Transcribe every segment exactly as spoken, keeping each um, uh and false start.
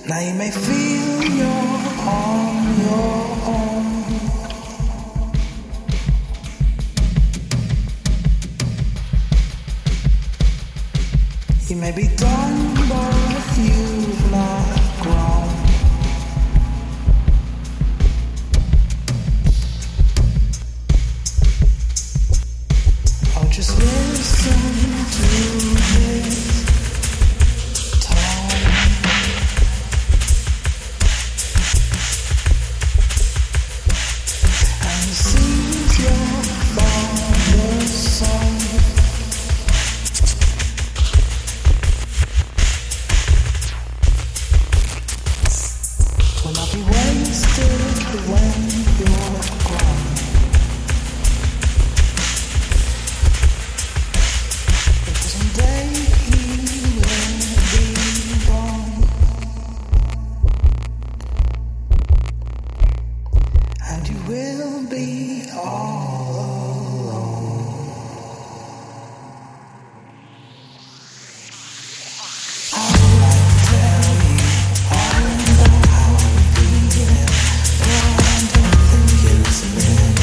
Now you may feel you're on your own. You may be done, but you've not grown. Oh, just listen to this tone. And it seems your father's song. Will not be wasted when you're grown. Because someday he will be gone, and you will be all alone. I would like to tell you all about how I'm feeling, but I don't think you're listening.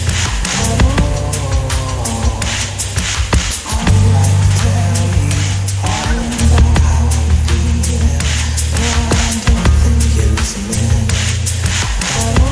Oh, I would like to tell you all about how I'm feeling, but I don't think you're listening. Oh.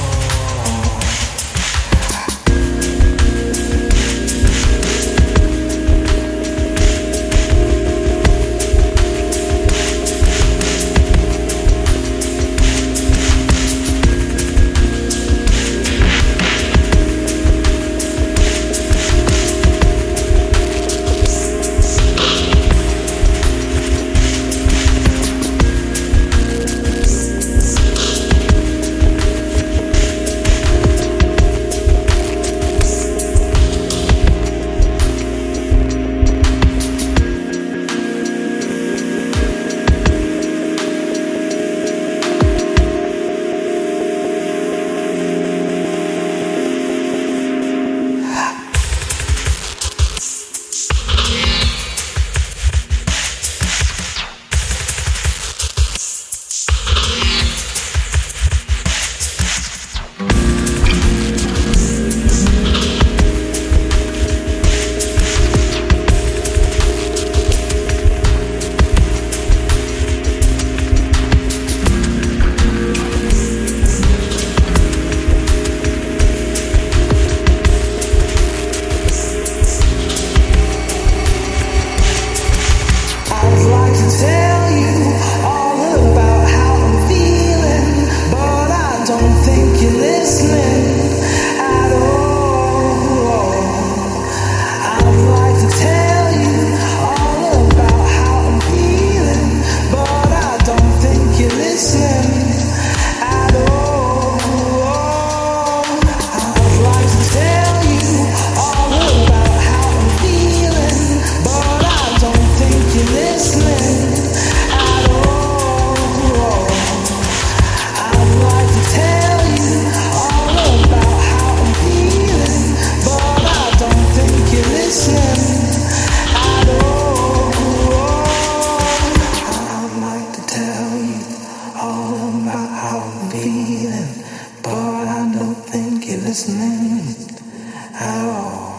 I'd like to tell you all about how I'm feeling, but I don't think you're listening at all. I'd like to tell you all about how I'm feeling, but I don't think you're listening at all. I'd like to tell you all about how I'm feeling, but I don't think you're listening at all. I'd like to tell you all about how I'm feeling, but I don't think you're listening at all. I'd like to tell you all about how I'm feeling, but I don't think you're listening at all.